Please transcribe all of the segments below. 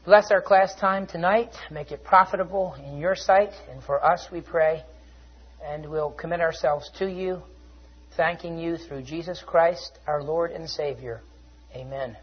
Bless our class time tonight. Make it profitable in your sight and for us, we pray. And we'll commit ourselves to you, thanking you through Jesus Christ, our Lord and Savior. Amen.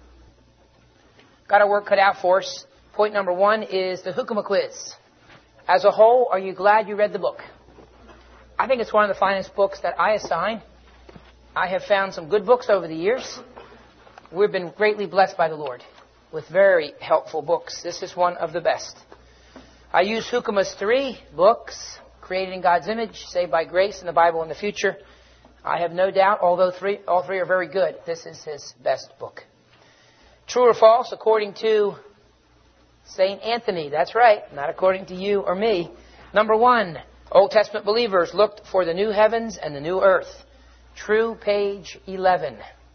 Got our work cut out for us. Point number 1 is the Hukuma quiz. As a whole, are you glad you read the book? I think it's one of the finest books that I assign. I have found some good books over the years. We've been greatly blessed by the Lord with very helpful books. This is one of the best. I use Hukuma's 3 books, Created in God's Image, Saved by Grace, and the Bible in the Future. I have no doubt, although all three are very good, this is his best book. True or false, according to St. Anthony. That's right, not according to you or me. Number 1, Old Testament believers looked for the new heavens and the new earth. True, page 11.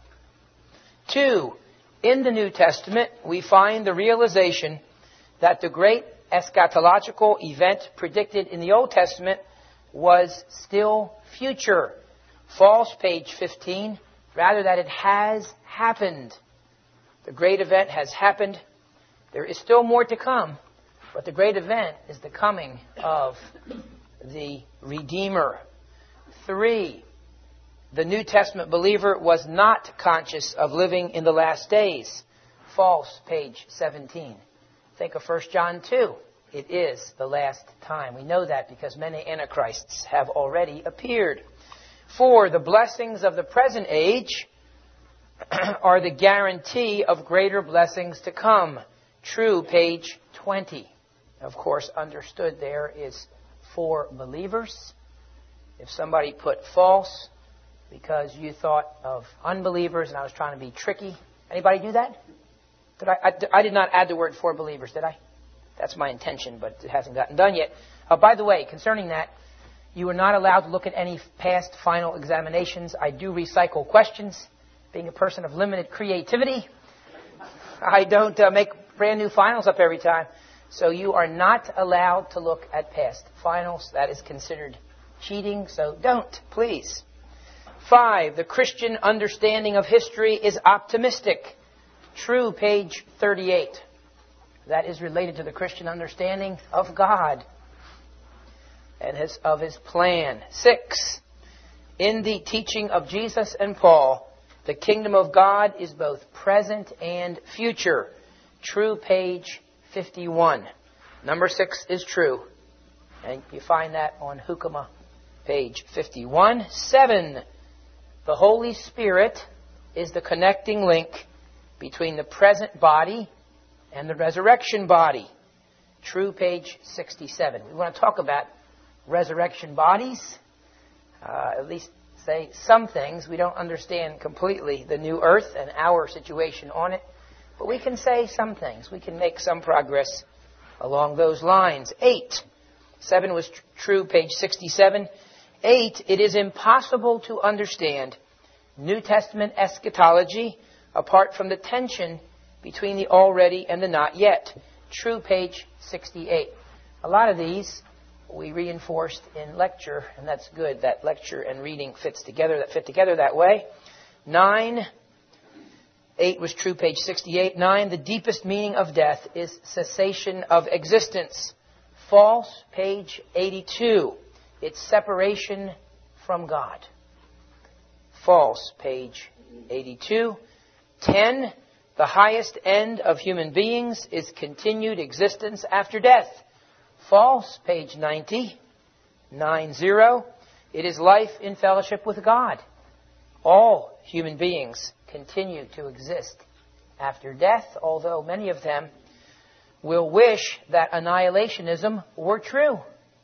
2, in the New Testament, we find the realization that the great eschatological event predicted in the Old Testament was still future. False, page 15. Rather, that it has happened. The great event has happened. There is still more to come, but the great event is the coming of the Redeemer. 3, the New Testament believer was not conscious of living in the last days. False, page 17. Think of 1 John 2. It is the last time. We know that because many antichrists have already appeared. 4, the blessings of the present age are the guarantee of greater blessings to come. True, page 20. Of course, understood there is for believers. If somebody put false because you thought of unbelievers and I was trying to be tricky. Anybody do that? I did not add the word for believers, did I? That's my intention, but it hasn't gotten done yet. By the way, concerning that, you are not allowed to look at any past final examinations. I do recycle questions. Being a person of limited creativity, I don't make brand new finals up every time. So you are not allowed to look at past finals. That is considered cheating, so don't, please. 5, the Christian understanding of history is optimistic. True, page 38. That is related to the Christian understanding of God and of His plan. 6, in the teaching of Jesus and Paul, the kingdom of God is both present and future. True, page 51. Number 6 is true. And you find that on Hukuma, page 51. 7, the Holy Spirit is the connecting link between the present body and the resurrection body. True, page 67. We want to talk about resurrection bodies, at least say some things. We don't understand completely the new earth and our situation on it, but we can say some things. We can make some progress along those lines. 8. 7 was true, page 67. 8, it is impossible to understand New Testament eschatology apart from the tension between the already and the not yet. True, page 68. A lot of these we reinforced in lecture, and that's good. That lecture and reading fit together that way. 9, 8 was true, page 68. 9, the deepest meaning of death is cessation of existence. False, page 82. It's separation from God. False, page 82. 10, the highest end of human beings is continued existence after death. False, page 90. 90, it is life in fellowship with God. All human beings continue to exist after death, although many of them will wish that annihilationism were true,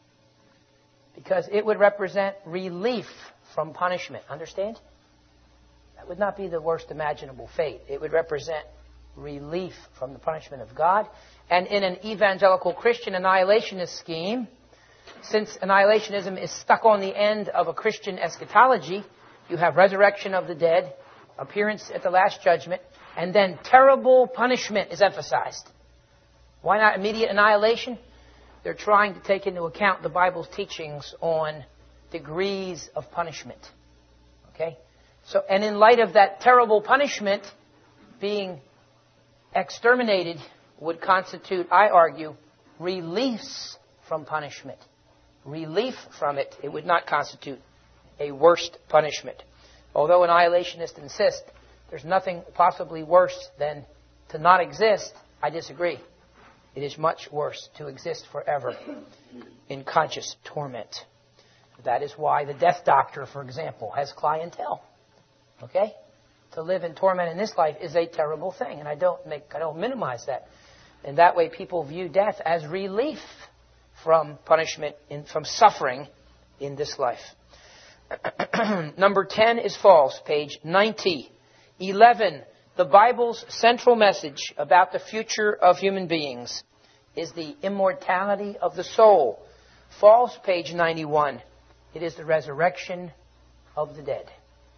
because it would represent relief from punishment. Understand? That would not be the worst imaginable fate. It would represent relief from the punishment of God. And in an evangelical Christian annihilationist scheme, since annihilationism is stuck on the end of a Christian eschatology, you have resurrection of the dead, appearance at the last judgment, and then terrible punishment is emphasized. Why not immediate annihilation? They're trying to take into account the Bible's teachings on degrees of punishment. Okay? So, and in light of that terrible punishment being exterminated would constitute, I argue, release from punishment. Relief from it. It would not constitute a worst punishment. Although an annihilationist insists there's nothing possibly worse than to not exist, I disagree. It is much worse to exist forever in conscious torment. That is why the death doctor, for example, has clientele. Okay? To live in torment in this life is a terrible thing, and I don't minimize that. And that way people view death as relief from punishment, from suffering in this life. Number 10 is false, page 90. 11, the Bible's central message about the future of human beings is the immortality of the soul. False, page 91. It is the resurrection of the dead.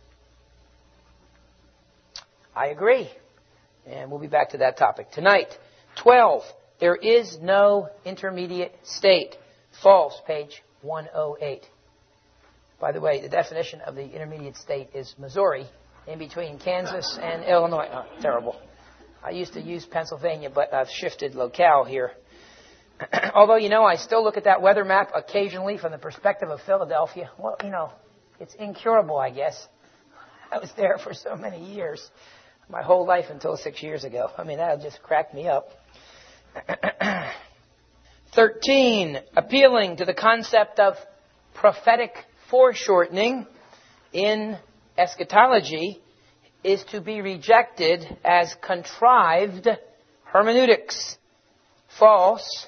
I agree. And we'll be back to that topic tonight. 12, there is no intermediate state. False, page 108. By the way, the definition of the intermediate state is Missouri, in between Kansas and Illinois. Oh, terrible. I used to use Pennsylvania, but I've shifted locale here. Although, I still look at that weather map occasionally from the perspective of Philadelphia. Well, it's incurable, I guess. I was there for so many years. My whole life until 6 years ago. That just cracked me up. 13, appealing to the concept of prophetic foreshortening in eschatology is to be rejected as contrived hermeneutics. False.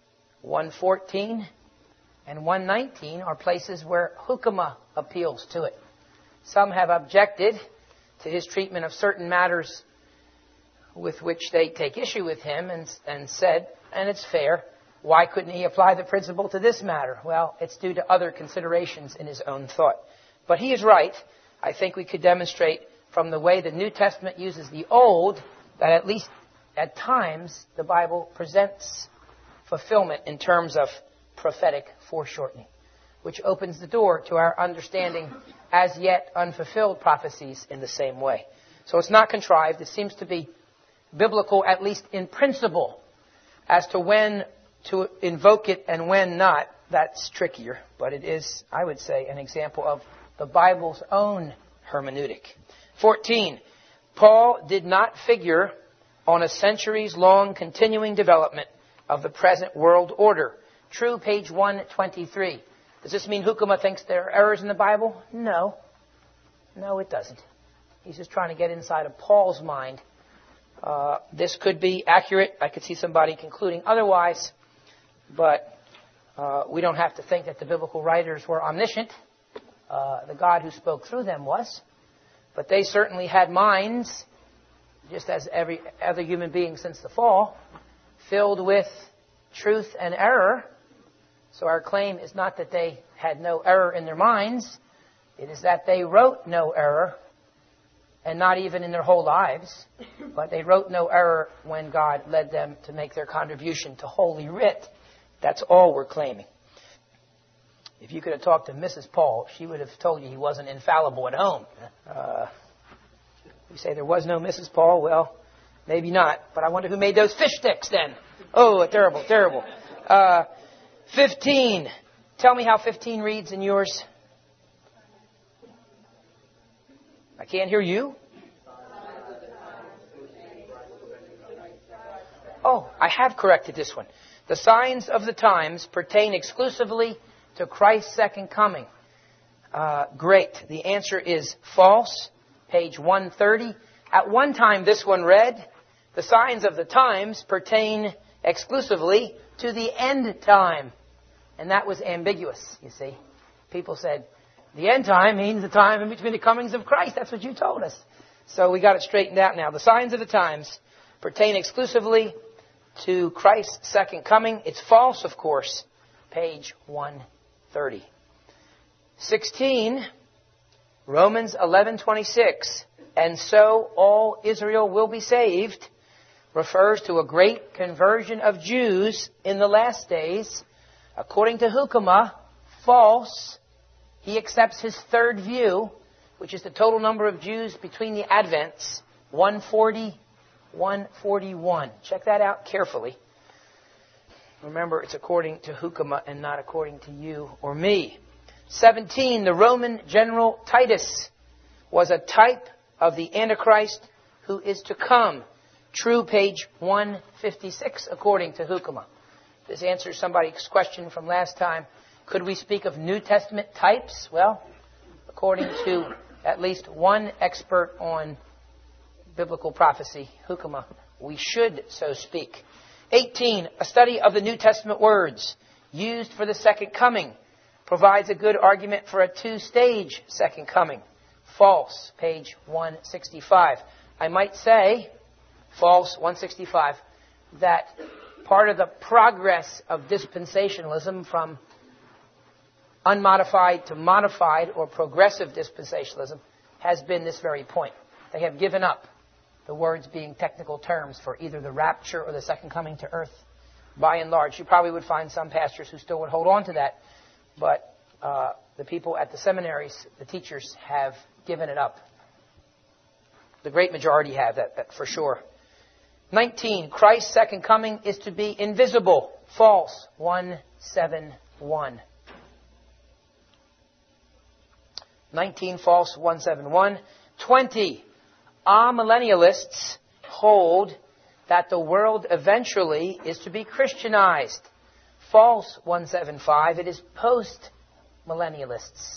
114 and 119 are places where Hukama appeals to it. Some have objected to his treatment of certain matters with which they take issue with him and said, and it's fair, why couldn't he apply the principle to this matter? Well, it's due to other considerations in his own thought. But he is right. I think we could demonstrate from the way the New Testament uses the Old that at least at times the Bible presents fulfillment in terms of prophetic foreshortening, which opens the door to our understanding as yet unfulfilled prophecies in the same way. So it's not contrived. It seems to be biblical, at least in principle. As to when to invoke it and when not, that's trickier. But it is, I would say, an example of the Bible's own hermeneutic. 14. Paul did not figure on a centuries-long continuing development of the present world order. True, page 123. Does this mean Hukama thinks there are errors in the Bible? No. No, it doesn't. He's just trying to get inside of Paul's mind. This could be accurate. I could see somebody concluding otherwise. But we don't have to think that the biblical writers were omniscient. The God who spoke through them was. But they certainly had minds, just as every other human being since the fall, filled with truth and error. So our claim is not that they had no error in their minds. It is that they wrote no error, and not even in their whole lives. But they wrote no error when God led them to make their contribution to Holy Writ. That's all we're claiming. If you could have talked to Mrs. Paul, she would have told you he wasn't infallible at home. You say there was no Mrs. Paul? Well, maybe not. But I wonder who made those fish sticks then. Oh, terrible, terrible. 15. Tell me how 15 reads in yours. I can't hear you. Oh, I have corrected this one. The signs of the times pertain exclusively to Christ's second coming. Great. The answer is false. Page 130. At one time, this one read, the signs of the times pertain exclusively to the end time. And that was ambiguous, you see. People said, the end time means the time in between the comings of Christ. That's what you told us. So we got it straightened out now. The signs of the times pertain exclusively to Christ's second coming. It's false, of course. Page 130. 16, Romans 11:26. And so all Israel will be saved refers to a great conversion of Jews in the last days. According to Hukama, false. He accepts his third view, which is the total number of Jews between the Advents, 140 141. Check that out carefully. Remember, it's according to Hukama and not according to you or me. 17. The Roman general Titus was a type of the Antichrist who is to come. True, page 156, according to Hukama. This answers somebody's question from last time. Could we speak of New Testament types? Well, according to at least one expert on biblical prophecy, Hukama, we should so speak. 18. A study of the New Testament words used for the second coming provides a good argument for a two-stage second coming. False, page 165. I might say, false, 165, that part of the progress of dispensationalism from unmodified to modified or progressive dispensationalism has been this very point. They have given up the words being technical terms for either the rapture or the second coming to earth. By and large, you probably would find some pastors who still would hold on to that, but the people at the seminaries, the teachers, have given it up. The great majority have, that for sure. 19. Christ's second coming is to be invisible. False. 171. 19. False. 171. 20. Amillennialists hold that the world eventually is to be Christianized. False. 175. It is post-millennialists.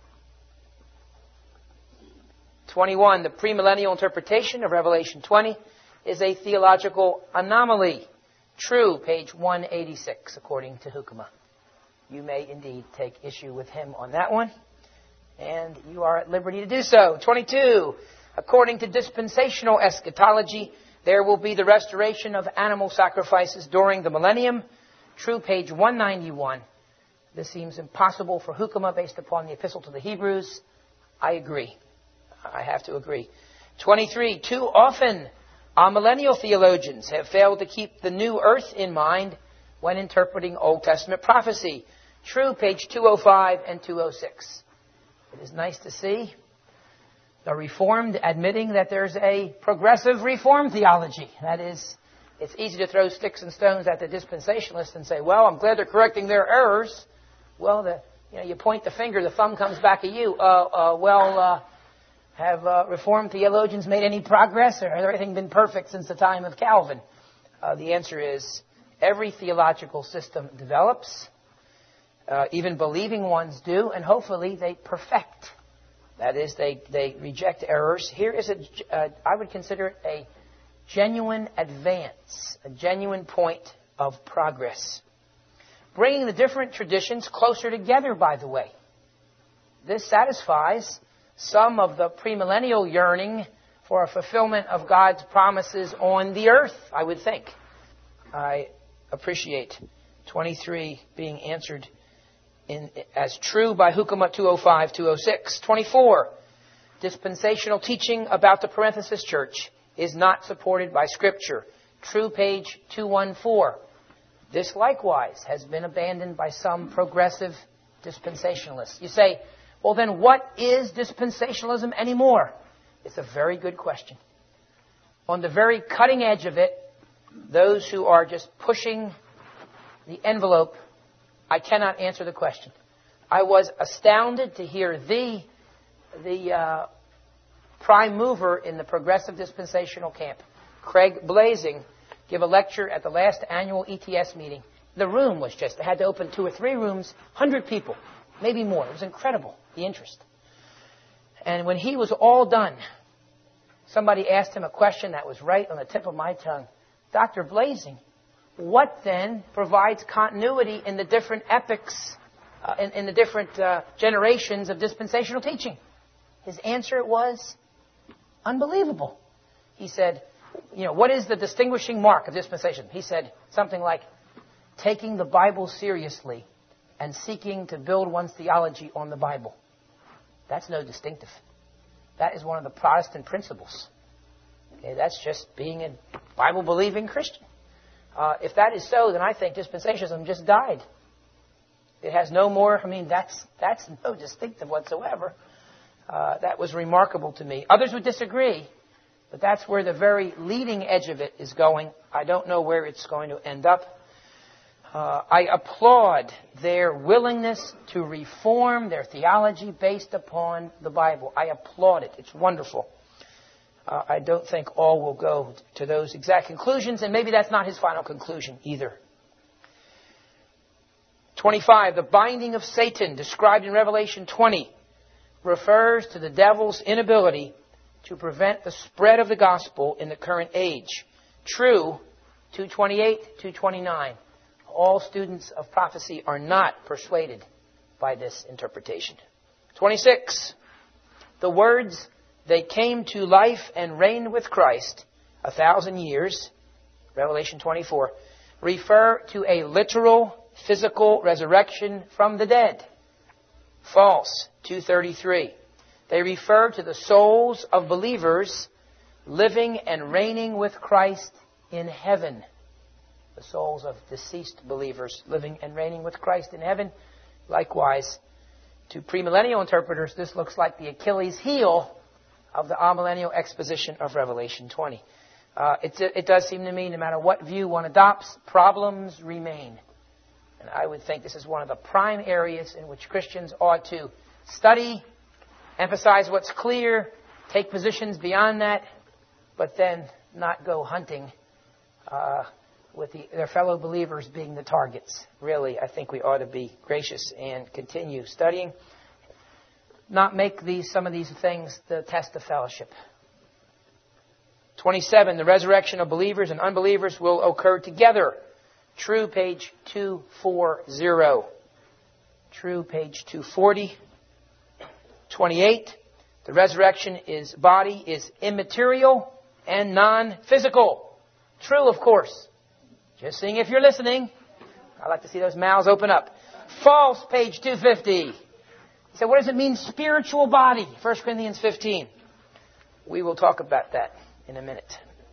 21. The premillennial interpretation of Revelation 20 is a theological anomaly. True, page 186, according to Hukama. You may indeed take issue with him on that one, and you are at liberty to do so. 22. According to dispensational eschatology, there will be the restoration of animal sacrifices during the millennium. True, page 191. This seems impossible for Hukama based upon the Epistle to the Hebrews. I agree. I have to agree. 23. Too often, amillennial theologians have failed to keep the new earth in mind when interpreting Old Testament prophecy. True, page 205 and 206. It is nice to see the Reformed admitting that there's a progressive Reformed theology. That is, it's easy to throw sticks and stones at the dispensationalists and say, well, I'm glad they're correcting their errors. Well, you point the finger, the thumb comes back at you. Have Reformed theologians made any progress, or has everything been perfect since the time of Calvin? The answer is every theological system develops. Even believing ones do, and hopefully they perfect. That is, they reject errors. Here is I would consider it a genuine advance, a genuine point of progress. Bringing the different traditions closer together, by the way. This satisfies some of the premillennial yearning for a fulfillment of God's promises on the earth, I would think. I appreciate 23 being answered as true by Hukama 205, 206. 24. Dispensational teaching about the parenthesis church is not supported by Scripture. True, page 214. This likewise has been abandoned by some progressive dispensationalists. You say, well, then what is dispensationalism anymore? It's a very good question. On the very cutting edge of it, those who are just pushing the envelope, I cannot answer the question. I was astounded to hear the prime mover in the progressive dispensational camp, Craig Blazing, give a lecture at the last annual ETS meeting. The room was they had to open 2 or 3 rooms, 100 people, maybe more. It was incredible, the interest. And when he was all done, somebody asked him a question that was right on the tip of my tongue. Dr. Blazing, what then provides continuity in the different epochs, in the different generations of dispensational teaching? His answer was unbelievable. He said, what is the distinguishing mark of dispensation? He said something like taking the Bible seriously and seeking to build one's theology on the Bible. That's no distinctive. That is one of the Protestant principles. Okay, that's just being a Bible-believing Christian. If that is so, then I think dispensationalism just died. It has no more, that's no distinctive whatsoever. That was remarkable to me. Others would disagree. But that's where the very leading edge of it is going. I don't know where it's going to end up. I applaud their willingness to reform their theology based upon the Bible. I applaud it. It's wonderful. I don't think all will go to those exact conclusions, and maybe that's not his final conclusion either. 25, the binding of Satan, described in Revelation 20, refers to the devil's inability to prevent the spread of the gospel in the current age. True, 228, 229. All students of prophecy are not persuaded by this interpretation. 26, the words, they came to life and reigned with Christ 1,000 years, Revelation 24, refer to a literal physical resurrection from the dead. False, 233. They refer to the souls of believers living and reigning with Christ in heaven. The souls of deceased believers living and reigning with Christ in heaven. Likewise, to premillennial interpreters, this looks like the Achilles heel of the amillennial exposition of Revelation 20. It does seem to me, no matter what view one adopts, problems remain. And I would think this is one of the prime areas in which Christians ought to study, emphasize what's clear, take positions beyond that, but then not go hunting with their fellow believers being the targets. Really, I think we ought to be gracious and continue studying. Not make some of these things the test of fellowship. 27, the resurrection of believers and unbelievers will occur together. True, page 240. True, page 240. 28, the resurrection body is immaterial and non-physical. True, of course. Just seeing if you're listening. I like to see those mouths open up. False, page 250. So what does it mean, spiritual body? 1 Corinthians 15. We will talk about that in a minute.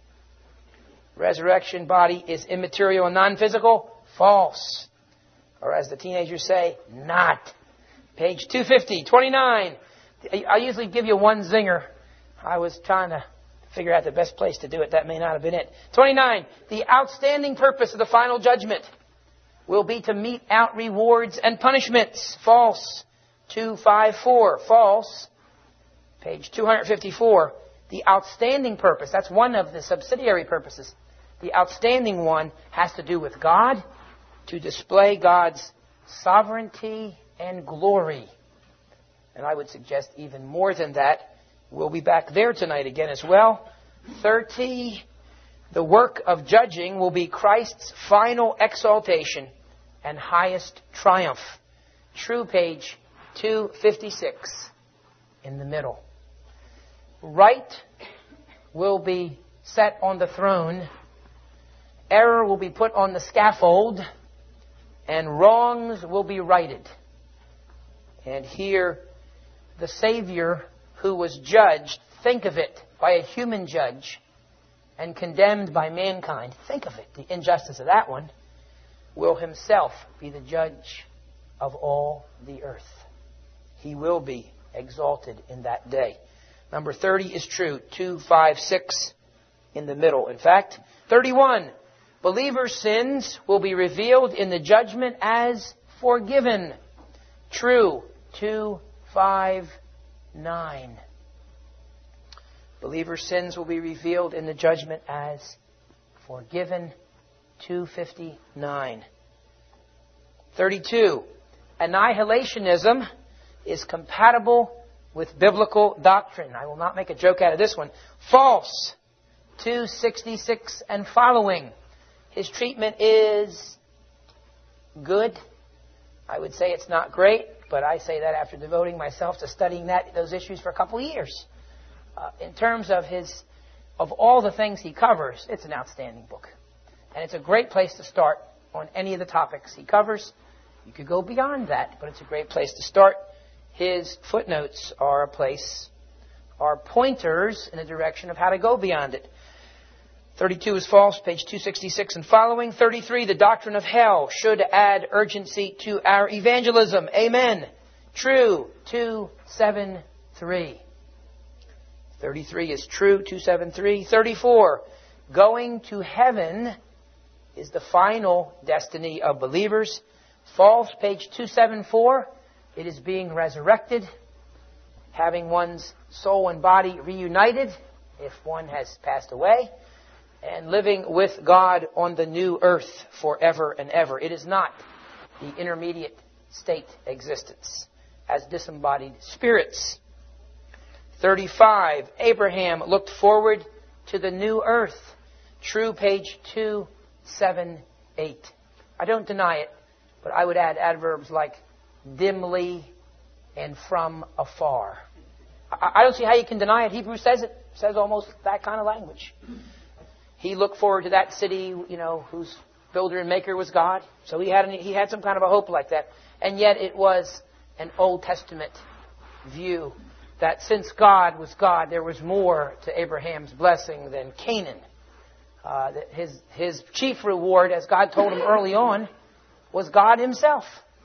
Resurrection body is immaterial and non-physical. False. Or as the teenagers say, not. Page 250. 29. I usually give you one zinger. I was trying to figure out the best place to do it. That may not have been it. 29. The outstanding purpose of the final judgment will be to mete out rewards and punishments. False. 254. False. Page 254. The outstanding purpose, that's one of the subsidiary purposes. The outstanding one has to do with God, to display God's sovereignty and glory. And I would suggest even more than that. We'll be back there tonight again as well. 30. The work of judging will be Christ's final exaltation and highest triumph. True, page 256 in the middle. Right will be set on the throne. Error will be put on the scaffold. And wrongs will be righted. And here, the Savior who was judged, think of it, by a human judge and condemned by mankind. Think of it, the injustice of that one, will himself be the judge of all the earth. He will be exalted in that day. Number 30 is true. 2, 5, 6 in the middle. In fact, 31. Believers' sins will be revealed in the judgment as forgiven. True. 2, 5, 9. Believers' sins will be revealed in the judgment as forgiven. 259. 32. Annihilationism is compatible with biblical doctrine. I will not make a joke out of this one. False. 266 and following. His treatment is good. I would say it's not great, but I say that after devoting myself to studying those issues for a couple of years. In terms of all the things he covers, it's an outstanding book. And it's a great place to start on any of the topics he covers. You could go beyond that, but it's a great place to start. His footnotes are pointers in the direction of how to go beyond it. 32 is false, page 266 and following. 33, the doctrine of hell should add urgency to our evangelism. Amen. True. 273. 33 is true, 273. 34, going to heaven is the final destiny of believers. False, page 274. It is being resurrected, having one's soul and body reunited if one has passed away, and living with God on the new earth forever and ever. It is not the intermediate state existence as disembodied spirits. 35, Abraham looked forward to the new earth. True, page 278. I don't deny it, but I would add adverbs like dimly and from afar. I don't see how you can deny it. Hebrews says it. Says almost that kind of language. He looked forward to that city, whose builder and maker was God. So he had some kind of a hope like that. And yet it was an Old Testament view that since God was God, there was more to Abraham's blessing than Canaan. That his chief reward, as God told him early on, was God himself.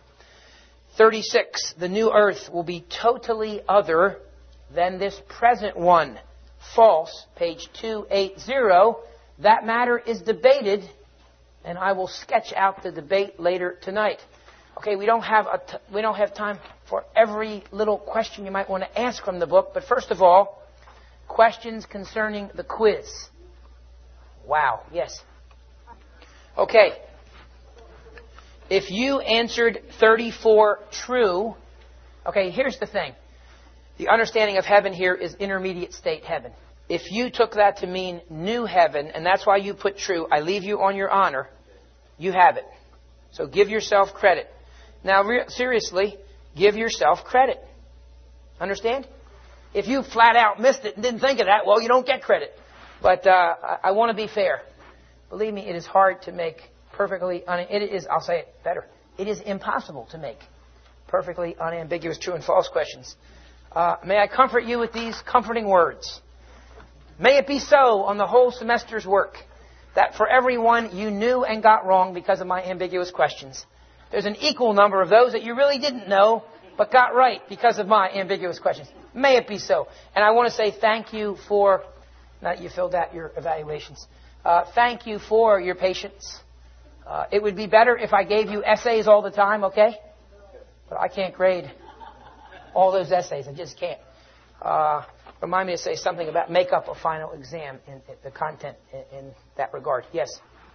36, the new earth will be totally other than this present one. False, page 280. That matter is debated, and I will sketch out the debate later tonight. Okay, we don't have time for every little question you might want to ask from the book, but first of all, questions concerning the quiz. Wow, yes. Okay. If you answered 34 true, okay, here's the thing. The understanding of heaven here is intermediate state heaven. If you took that to mean new heaven, and that's why you put true, I leave you on your honor, you have it. So give yourself credit. Now, seriously, give yourself credit. Understand? If you flat out missed it and didn't think of that, well, you don't get credit. But I want to be fair. Believe me, it is hard to make perfectly, I'll say it better. It is impossible to make perfectly unambiguous true and false questions. May I comfort you with these comforting words. May it be so on the whole semester's work that for every one you knew and got wrong because of my ambiguous questions, there's an equal number of those that you really didn't know but got right because of my ambiguous questions. May it be so. And I want to say thank you for, now that you filled out your evaluations, thank you for your patience. It would be better if I gave you essays all the time, okay? But I can't grade all those essays. I just can't. Remind me to say something about make up a final exam in the content in that regard. Yes?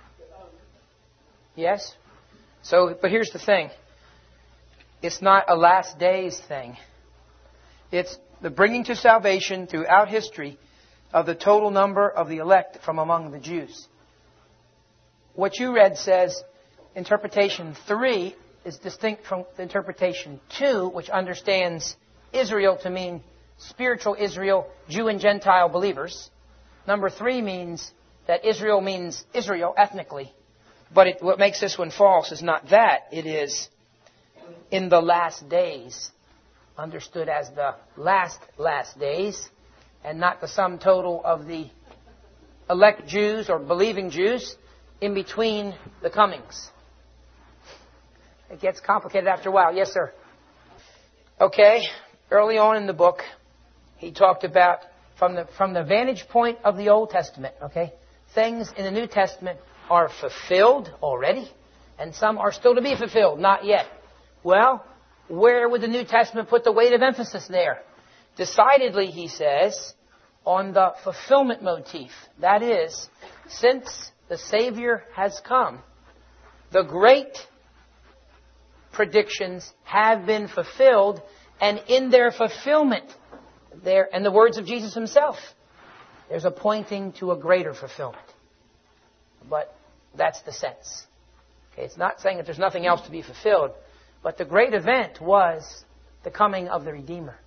Yes? So, but here's the thing. It's not a last days thing. It's the bringing to salvation throughout history of the total number of the elect from among the Jews. What you read says interpretation 3 is distinct from interpretation 2, which understands Israel to mean spiritual Israel, Jew and Gentile believers. Number 3 means that Israel means Israel ethnically. But what makes this one false is not that. It is in the last days, understood as the last days, and not the sum total of the elect Jews or believing Jews in between the comings. It gets complicated after a while. Yes, sir. Okay. Early on in the book, he talked about from the vantage point of the Old Testament, okay, things in the New Testament are fulfilled already, and some are still to be fulfilled, not yet. Well, where would the New Testament put the weight of emphasis there? Decidedly, he says, on the fulfillment motif. That is, since the Savior has come, the great predictions have been fulfilled, and in their fulfillment, and the words of Jesus himself, there's a pointing to a greater fulfillment. But that's the sense. Okay, it's not saying that there's nothing else to be fulfilled, but the great event was the coming of the Redeemer.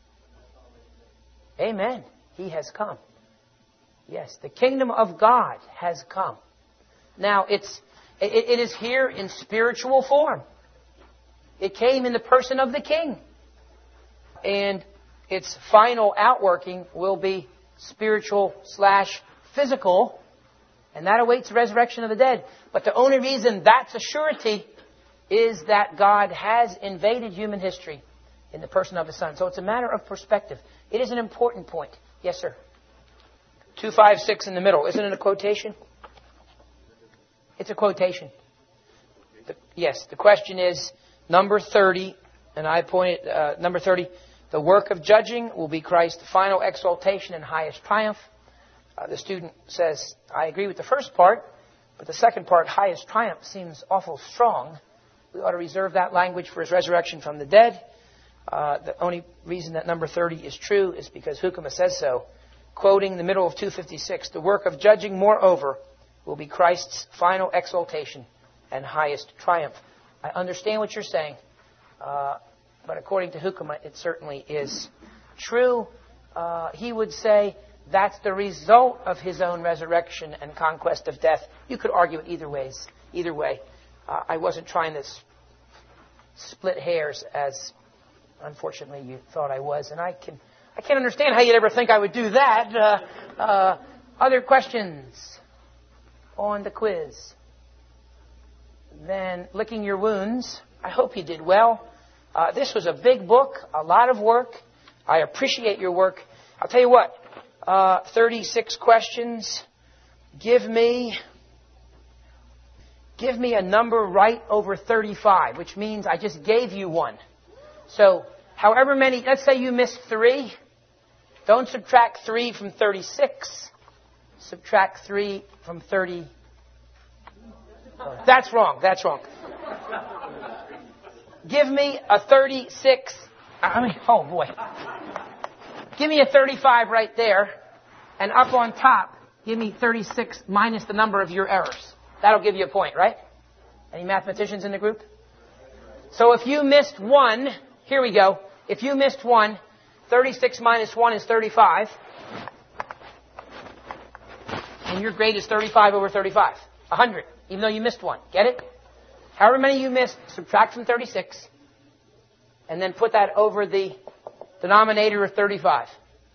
Amen. He has come. Yes, the kingdom of God has come. Now, it is here in spiritual form. It came in the person of the King. And its final outworking will be spiritual/physical, and that awaits the resurrection of the dead. But the only reason that's a surety is that God has invaded human history in the person of His Son. So it's a matter of perspective. It is an important point. Yes, sir. 256 in the middle. Isn't it a quotation? It's a quotation. Yes, the question is number 30, and I pointed, number 30, the work of judging will be Christ's final exaltation and highest triumph. The student says, I agree with the first part, but the second part, highest triumph, seems awful strong. We ought to reserve that language for his resurrection from the dead. The only reason that number 30 is true is because Hukuma says so. Quoting the middle of 256, the work of judging, moreover, will be Christ's final exaltation and highest triumph. I understand what you're saying, but according to Hukuma, it certainly is true. He would say that's the result of his own resurrection and conquest of death. You could argue it either way. I wasn't trying to split hairs as, unfortunately, you thought I was, and I can't understand how you'd ever think I would do that. Other questions on the quiz? Then, licking your wounds. I hope you did well. This was a big book, a lot of work. I appreciate your work. I'll tell you what, 36 questions. Give me a number right over 35, which means I just gave you one. So, however many, let's say you missed 3. Don't subtract 3 from 36. Subtract 3 from 30. That's wrong. Give me a 36. Oh boy. Give me a 35 right there. And up on top, give me 36 minus the number of your errors. That'll give you a point, right? Any mathematicians in the group? So if you missed 1, here we go. If you missed 1, 36 minus 1 is 35. And your grade is 35 over 35. 100, even though you missed 1. Get it? However many you missed, subtract from 36. And then put that over the denominator of 35.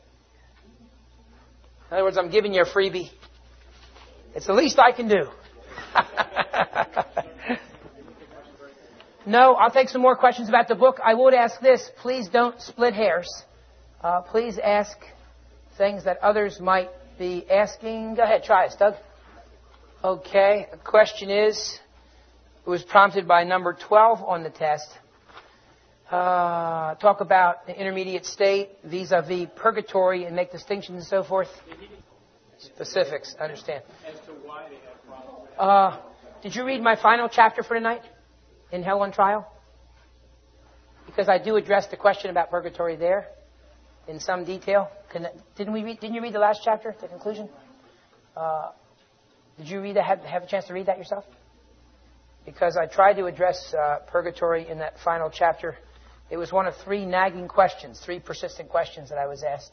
In other words, I'm giving you a freebie. It's the least I can do. No, I'll take some more questions about the book. I would ask this. Please don't split hairs. Please ask things that others might be asking. Go ahead, try it, Doug. Okay, the question is, it was prompted by number 12 on the test. Talk about the intermediate state vis-a-vis purgatory and make distinctions and so forth. Specifics, I understand. As to why they have problems. Did you read my final chapter for tonight in Hell on Trial? Because I do address the question about purgatory there in some detail. Didn't you read the last chapter, the conclusion? Did you read that? Have a chance to read that yourself? Because I tried to address purgatory in that final chapter. It was one of 3 nagging questions, 3 persistent questions that I was asked.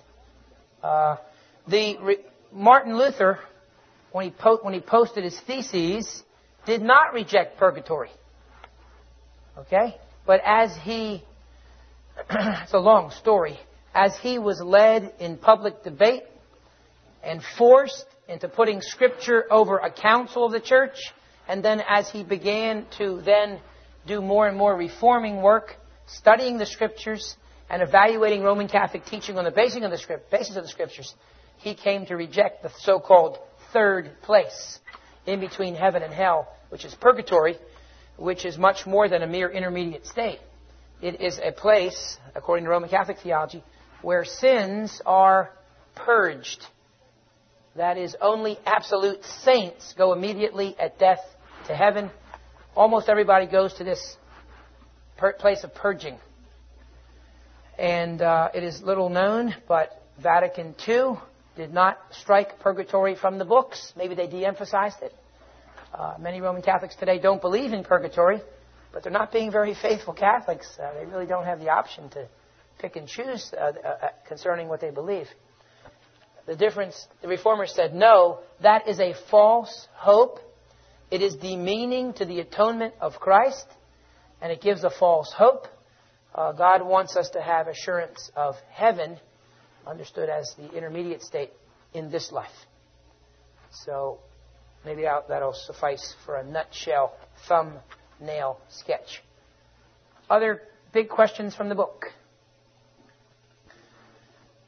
Martin Luther, when he posted his theses, did not reject purgatory. Okay? But it's a long story, as he was led in public debate and forced into putting Scripture over a council of the church, and then as he began to then do more and more reforming work, studying the Scriptures and evaluating Roman Catholic teaching on the basis of the Scriptures, he came to reject the so-called third place in between heaven and hell, which is purgatory, which is much more than a mere intermediate state. It is a place, according to Roman Catholic theology, where sins are purged. That is, only absolute saints go immediately at death to heaven. Almost everybody goes to this place of purging. And it is little known, but Vatican II did not strike purgatory from the books. Maybe they de-emphasized it. Many Roman Catholics today don't believe in purgatory, but they're not being very faithful Catholics. They really don't have the option to pick and choose concerning what they believe. The Reformers said, no, that is a false hope. It is demeaning to the atonement of Christ, and it gives a false hope. God wants us to have assurance of heaven, understood as the intermediate state in this life. So maybe that'll suffice for a nutshell thumbnail sketch. Other big questions from the book?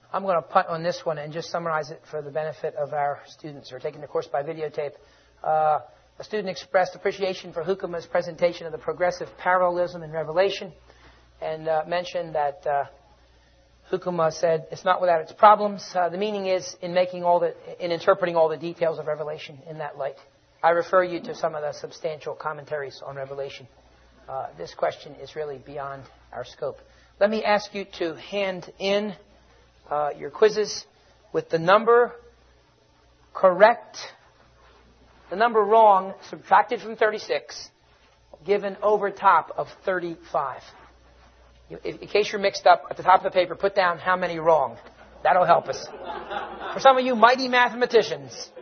I'm going to punt on this one and just summarize it for the benefit of our students who are taking the course by videotape. A student expressed appreciation for Hukuma's presentation of the progressive parallelism in Revelation and mentioned that Hukuma said it's not without its problems. The meaning is in interpreting all the details of Revelation in that light. I refer you to some of the substantial commentaries on Revelation. This question is really beyond our scope. Let me ask you to hand in your quizzes with the number correct, the number wrong, subtracted from 36, given over top of 35. In case you're mixed up, at the top of the paper, put down how many wrong. That'll help us. For some of you mighty mathematicians.